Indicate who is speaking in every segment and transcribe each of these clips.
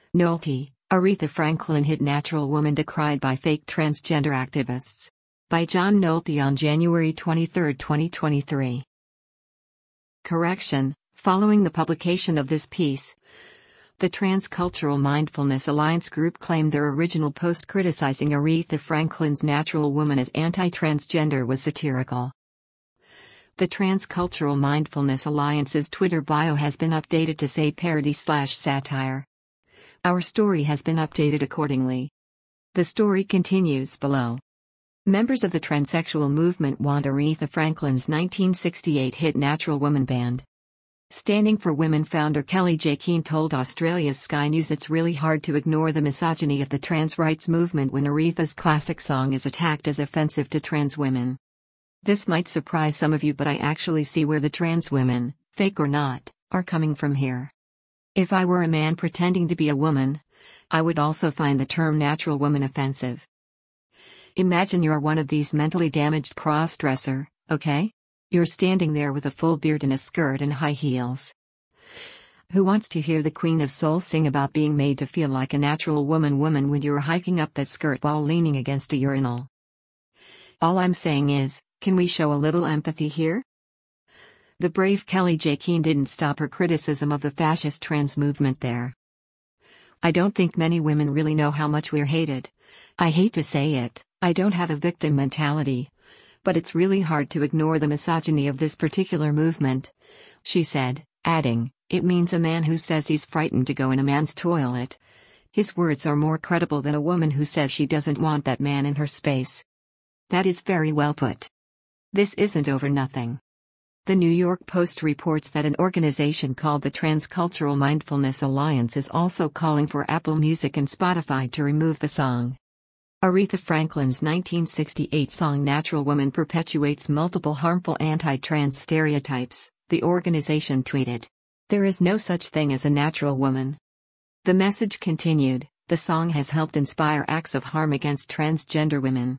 Speaker 1: Nolte, Aretha Franklin hit Natural Woman decried by fake transgender activists. By John Nolte on January 23, 2023. Correction: following the publication of this piece, the Transcultural Mindfulness Alliance group claimed their original post criticizing Aretha Franklin's Natural Woman as anti-transgender was satirical. The Transcultural Mindfulness Alliance's Twitter bio has been updated to say parody/satire. Our story has been updated accordingly. The story continues below. Members of the transsexual movement want Aretha Franklin's 1968 hit Natural Woman banned. Standing for Women founder Kellie J. Keane told Australia's Sky News it's really hard to ignore the misogyny of the trans rights movement when Aretha's classic song is attacked as offensive to trans women. This might surprise some of you, but I actually see where the trans women, fake or not, are coming from here. If I were a man pretending to be a woman, I would also find the term natural woman offensive. Imagine you're one of these mentally damaged cross-dresser, okay? You're standing there with a full beard and a skirt and high heels. Who wants to hear the Queen of Soul sing about being made to feel like a natural woman when you're hiking up that skirt while leaning against a urinal? All I'm saying is, can we show a little empathy here? The brave Kellie J. Keane didn't stop her criticism of the fascist trans movement there. I don't think many women really know how much we're hated. I hate to say it, I don't have a victim mentality. But it's really hard to ignore the misogyny of this particular movement, she said, adding, it means a man who says he's frightened to go in a man's toilet. His words are more credible than a woman who says she doesn't want that man in her space. That is very well put. This isn't over nothing. The New York Post reports that an organization called the Transcultural Mindfulness Alliance is also calling for Apple Music and Spotify to remove the song. Aretha Franklin's 1968 song Natural Woman perpetuates multiple harmful anti-trans stereotypes, the organization tweeted. There is no such thing as a natural woman. The message continued, the song has helped inspire acts of harm against transgender women.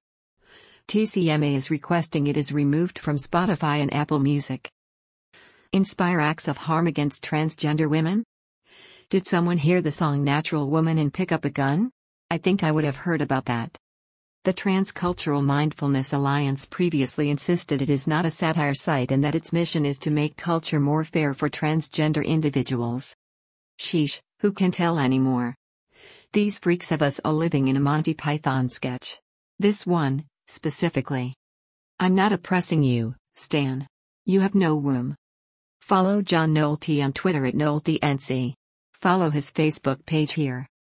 Speaker 1: TCMA is requesting it is removed from Spotify and Apple Music. Inspire acts of harm against transgender women? Did someone hear the song Natural Woman and pick up a gun? I think I would have heard about that. The Transcultural Mindfulness Alliance previously insisted it is not a satire site and that its mission is to make culture more fair for transgender individuals. Sheesh, who can tell anymore? These freaks have us all living in a Monty Python sketch. This one, specifically. I'm not oppressing you, Stan. You have no room. Follow John Nolte on Twitter at NolteNC. Follow his Facebook page here.